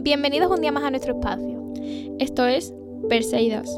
Bienvenidos un día más a nuestro espacio. Esto es Perseidas.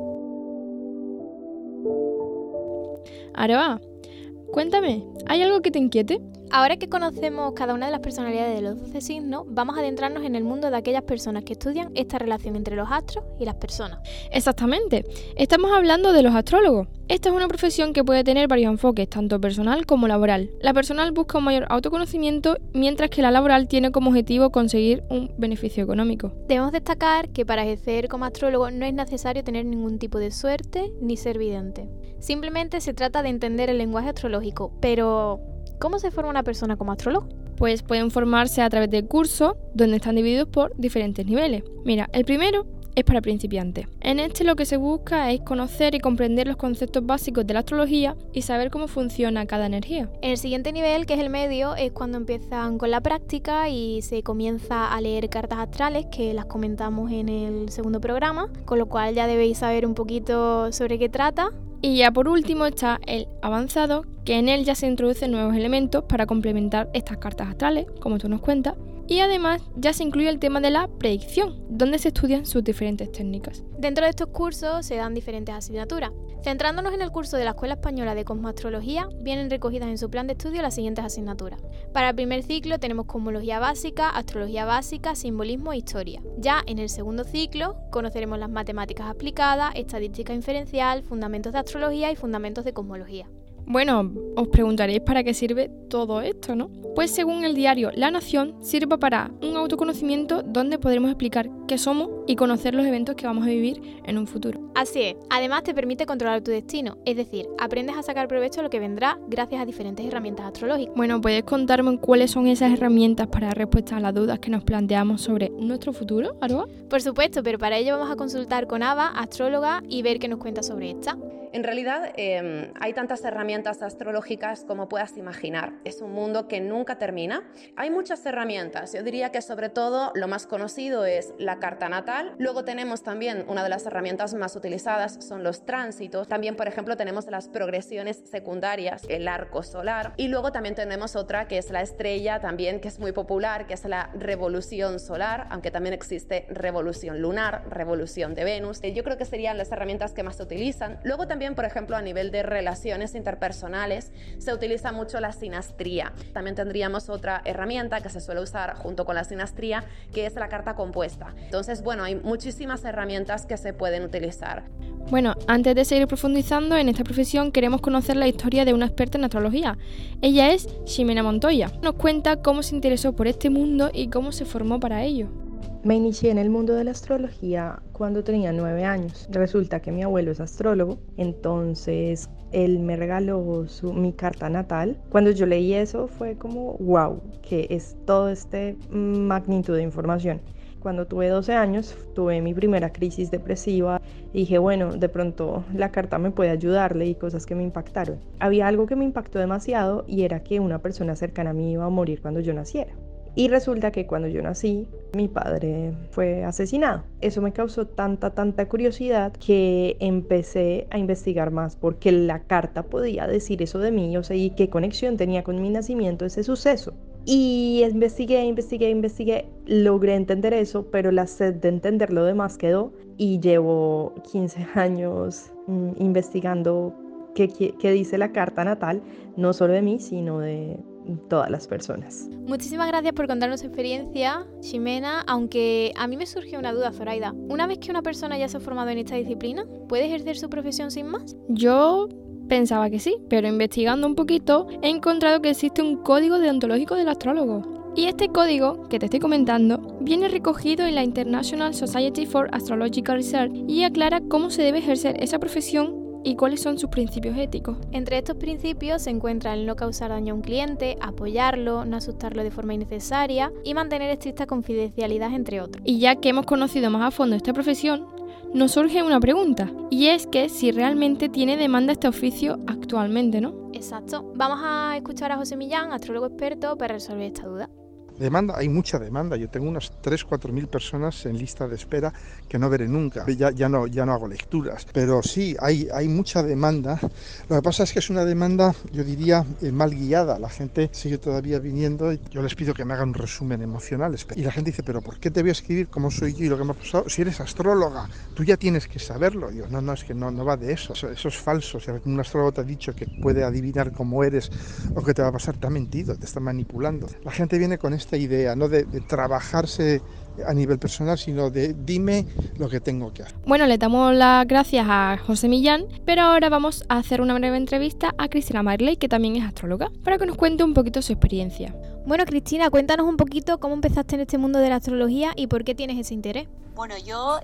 Aroa, cuéntame, ¿hay algo que te inquiete? Ahora que conocemos cada una de las personalidades de los 12 signos, vamos a adentrarnos en el mundo de aquellas personas que estudian esta relación entre los astros y las personas. Exactamente, estamos hablando de los astrólogos. Esta es una profesión que puede tener varios enfoques, tanto personal como laboral. La personal busca un mayor autoconocimiento, mientras que la laboral tiene como objetivo conseguir un beneficio económico. Debemos destacar que para ejercer como astrólogo no es necesario tener ningún tipo de suerte ni ser vidente. Simplemente se trata de entender el lenguaje astrológico, pero ¿cómo se forma una persona como astrólogo? Pues pueden formarse a través de cursos donde están divididos por diferentes niveles. Mira, el primero es para principiantes. En este lo que se busca es conocer y comprender los conceptos básicos de la astrología y saber cómo funciona cada energía. En el siguiente nivel, que es el medio, es cuando empiezan con la práctica y se comienza a leer cartas astrales, que las comentamos en el segundo programa, con lo cual ya debéis saber un poquito sobre qué trata. Y ya por último está el avanzado, que en él ya se introducen nuevos elementos para complementar estas cartas astrales, como tú nos cuentas. Y además ya se incluye el tema de la predicción, donde se estudian sus diferentes técnicas. Dentro de estos cursos se dan diferentes asignaturas. Centrándonos en el curso de la Escuela Española de Cosmoastrología, vienen recogidas en su plan de estudio las siguientes asignaturas. Para el primer ciclo tenemos Cosmología Básica, Astrología Básica, Simbolismo e Historia. Ya en el segundo ciclo conoceremos las matemáticas aplicadas, estadística inferencial, fundamentos de astrología y fundamentos de cosmología. Bueno, os preguntaréis para qué sirve todo esto, ¿no? Pues según el diario La Nación, sirve para un autoconocimiento donde podremos explicar qué somos y conocer los eventos que vamos a vivir en un futuro. Así es, además te permite controlar tu destino, es decir, aprendes a sacar provecho de lo que vendrá gracias a diferentes herramientas astrológicas. Bueno, ¿puedes contarme cuáles son esas herramientas para dar respuesta a las dudas que nos planteamos sobre nuestro futuro, Aroa? Por supuesto, pero para ello vamos a consultar con Ava, astróloga, y ver qué nos cuenta sobre esta. En realidad hay tantas herramientas astrológicas como puedas imaginar. Es un mundo que nunca termina. Hay muchas herramientas. Yo diría que sobre todo lo más conocido es la carta natal. Luego tenemos también una de las herramientas más utilizadas son los tránsitos. También, por ejemplo, tenemos las progresiones secundarias, el arco solar. Y luego también tenemos otra que es la estrella también, que es muy popular, que es la revolución solar, aunque también existe revolución lunar, revolución de Venus. Yo creo que serían las herramientas que más se utilizan. Luego también, por ejemplo, a nivel de relaciones interpersonales, se utiliza mucho la sinastría. También tendríamos otra herramienta que se suele usar junto con la sinastría, que es la carta compuesta. Entonces, bueno, hay muchísimas herramientas que se pueden utilizar. Bueno, antes de seguir profundizando en esta profesión, queremos conocer la historia de una experta en astrología. Ella es Ximena Montoya. Nos cuenta cómo se interesó por este mundo y cómo se formó para ello. Me inicié en el mundo de la astrología cuando tenía 9 años. Resulta que mi abuelo es astrólogo, entonces él me regaló mi carta natal. Cuando yo leí eso fue como wow, que es todo este magnitud de información. Cuando tuve 12 años tuve mi primera crisis depresiva y dije, bueno, de pronto la carta me puede ayudar, leí cosas que me impactaron. Había algo que me impactó demasiado y era que una persona cercana a mí iba a morir cuando yo naciera. Y resulta que cuando yo nací, mi padre fue asesinado. Eso me causó tanta curiosidad que empecé a investigar más porque la carta podía decir eso de mí, o sea, y qué conexión tenía con mi nacimiento ese suceso. Y investigué, logré entender eso, pero la sed de entender lo demás quedó y llevo 15 años investigando qué dice la carta natal, no solo de mí, sino de todas las personas. Muchísimas gracias por contarnos tu experiencia, Ximena, aunque a mí me surge una duda, Zoraida. Una vez que una persona ya se ha formado en esta disciplina, ¿puede ejercer su profesión sin más? Yo pensaba que sí, pero investigando un poquito he encontrado que existe un código deontológico del astrólogo. Y este código, que te estoy comentando, viene recogido en la International Society for Astrological Research y aclara cómo se debe ejercer esa profesión y cuáles son sus principios éticos. Entre estos principios se encuentra el no causar daño a un cliente, apoyarlo, no asustarlo de forma innecesaria y mantener estricta confidencialidad, entre otros. Y ya que hemos conocido más a fondo esta profesión, nos surge una pregunta, y es que si realmente tiene demanda este oficio actualmente, ¿no? Exacto. Vamos a escuchar a José Millán, astrólogo experto, para resolver esta duda. Demanda, hay mucha demanda. Yo tengo unas 3.000-4.000 personas en lista de espera que no veré nunca. Ya no hago lecturas. Pero sí, hay mucha demanda. Lo que pasa es que es una demanda, yo diría, mal guiada. La gente sigue todavía viniendo y yo les pido que me hagan un resumen emocional. Y la gente dice, ¿pero por qué te voy a escribir cómo soy yo y lo que me ha pasado? Si eres astróloga, tú ya tienes que saberlo. Digo, no, es que no va de eso. Eso es falso. Si un astrólogo te ha dicho que puede adivinar cómo eres o qué te va a pasar, te ha mentido, te está manipulando. La gente viene con esta idea, no de trabajarse a nivel personal, sino de dime lo que tengo que hacer. Bueno, le damos las gracias a José Millán, pero ahora vamos a hacer una breve entrevista a Cristina Marley, que también es astróloga, para que nos cuente un poquito su experiencia. Bueno, Cristina, cuéntanos un poquito cómo empezaste en este mundo de la astrología y por qué tienes ese interés. Bueno, yo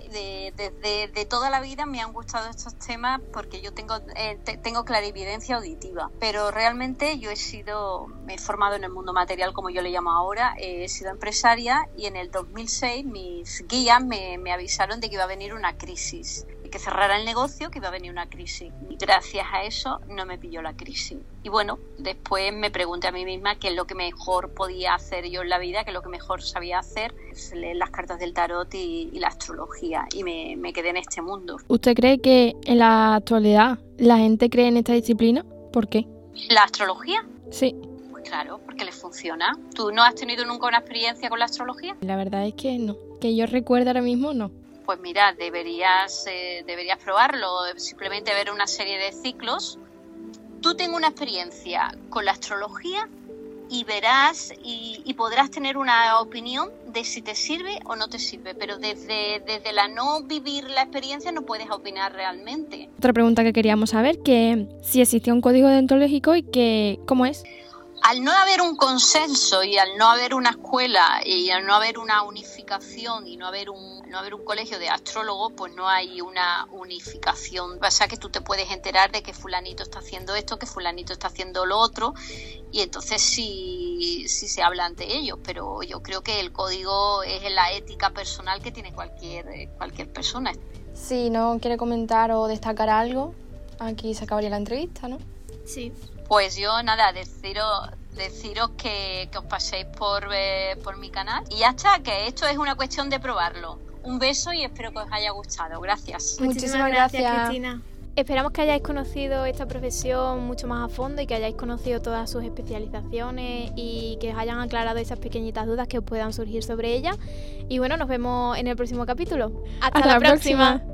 de toda la vida me han gustado estos temas porque yo tengo clarividencia auditiva, pero realmente me he formado en el mundo material, como yo le llamo ahora, he sido empresaria y en el 2006 mis guías me avisaron de que iba a venir una crisis, que cerrara el negocio, que iba a venir una crisis. Y gracias a eso no me pilló la crisis. Y bueno, después me pregunté a mí misma qué es lo que mejor podía hacer yo en la vida, qué es lo que mejor sabía hacer, es leer las cartas del tarot y la astrología. Y me quedé en este mundo. ¿Usted cree que en la actualidad la gente cree en esta disciplina? ¿Por qué? ¿La astrología? Sí. Pues claro, porque le funciona. ¿Tú no has tenido nunca una experiencia con la astrología? La verdad es que no. Que yo recuerde ahora mismo, no. Pues mira, deberías probarlo, simplemente ver una serie de ciclos. Tú tengo una experiencia con la astrología y verás y podrás tener una opinión de si te sirve o no te sirve, pero desde la no vivir la experiencia no puedes opinar realmente. Otra pregunta que queríamos saber, que si existía un código deontológico y que cómo es. Al no haber un consenso y al no haber una escuela y al no haber una unificación y no haber un colegio de astrólogos, pues no hay una unificación. Pasa que tú te puedes enterar de que fulanito está haciendo esto, que fulanito está haciendo lo otro, y entonces sí se habla ante ellos, pero yo creo que el código es la ética personal que tiene cualquier persona. Si no quiere comentar o destacar algo, aquí se acabaría la entrevista, ¿no? Sí. Pues yo nada, deciros que os paséis por mi canal y ya está, que esto es una cuestión de probarlo. Un beso y espero que os haya gustado. Gracias. Muchísimas gracias, Cristina. Esperamos que hayáis conocido esta profesión mucho más a fondo y que hayáis conocido todas sus especializaciones y que os hayan aclarado esas pequeñitas dudas que os puedan surgir sobre ella. Y bueno, nos vemos en el próximo capítulo. ¡Hasta la próxima!